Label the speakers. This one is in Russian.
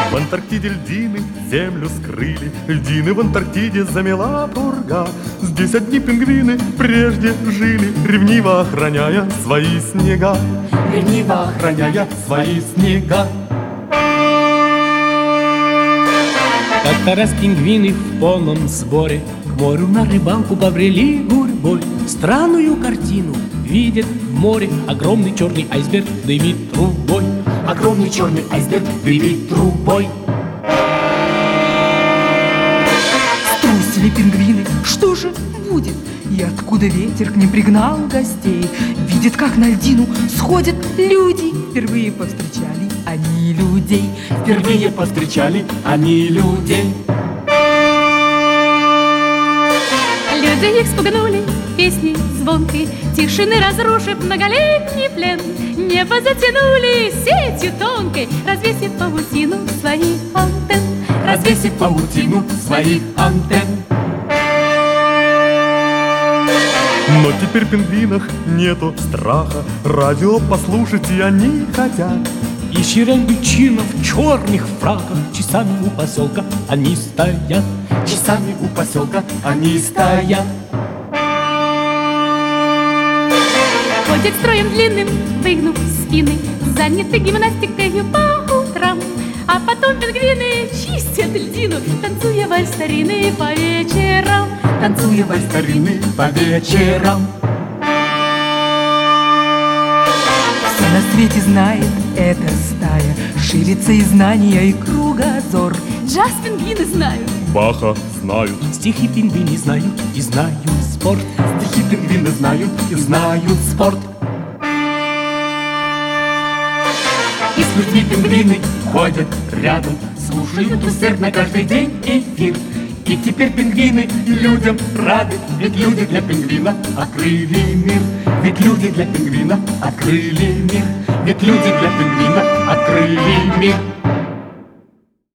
Speaker 1: В Антарктиде льдины землю скрыли, льдины в Антарктиде замела пурга. Здесь одни пингвины прежде жили, ревниво охраняя свои снега. Ревниво охраняя свои снега.
Speaker 2: Как-то раз пингвины в полном сборе к морю на рыбалку побрели гурьбой. Странную картину видят в море. Огромный черный айсберг дымит трубой.
Speaker 1: Огромный черный айсберг дымит трубой.
Speaker 3: Струсили пингвины, что же будет? И откуда ветер к ним пригнал гостей? Видят, как на льдину сходят люди. Впервые повстречали они людей.
Speaker 1: Впервые повстречали они людей.
Speaker 4: Люди их спугнули песней звонкой, тишины разрушив многолетний плен. Небо затянули сетью тонкой, развесив паутину своих антенн.
Speaker 1: Развесив паутину своих антенн. Но теперь в пингвинах нету страха, радио послушать и они хотят.
Speaker 2: И черепичина в черных фраках часами у поселка они стоят.
Speaker 1: Часами у поселка они стоят.
Speaker 4: Ходят строем длинным, выгнув спины, заняты гимнастикой по утрам. А потом пингвины чистят льдину, танцуя вальс старинный по вечерам.
Speaker 1: Танцуя вальс старинный по вечерам.
Speaker 3: Все на свете знает эта стая, ширится и знания, и кругозор.
Speaker 4: Джаз пингвины знают,
Speaker 1: Баха знают,
Speaker 2: Стихи пингвины знают и знают спорт.
Speaker 1: стихи пингвины знают и знают спорт. И с людьми пингвины ходят рядом, слушают усердно каждый день эфир. И теперь пингвины людям рады, ведь люди для пингвина открыли мир. Ведь люди для пингвина открыли мир. Ведь люди для пингвина открыли мир.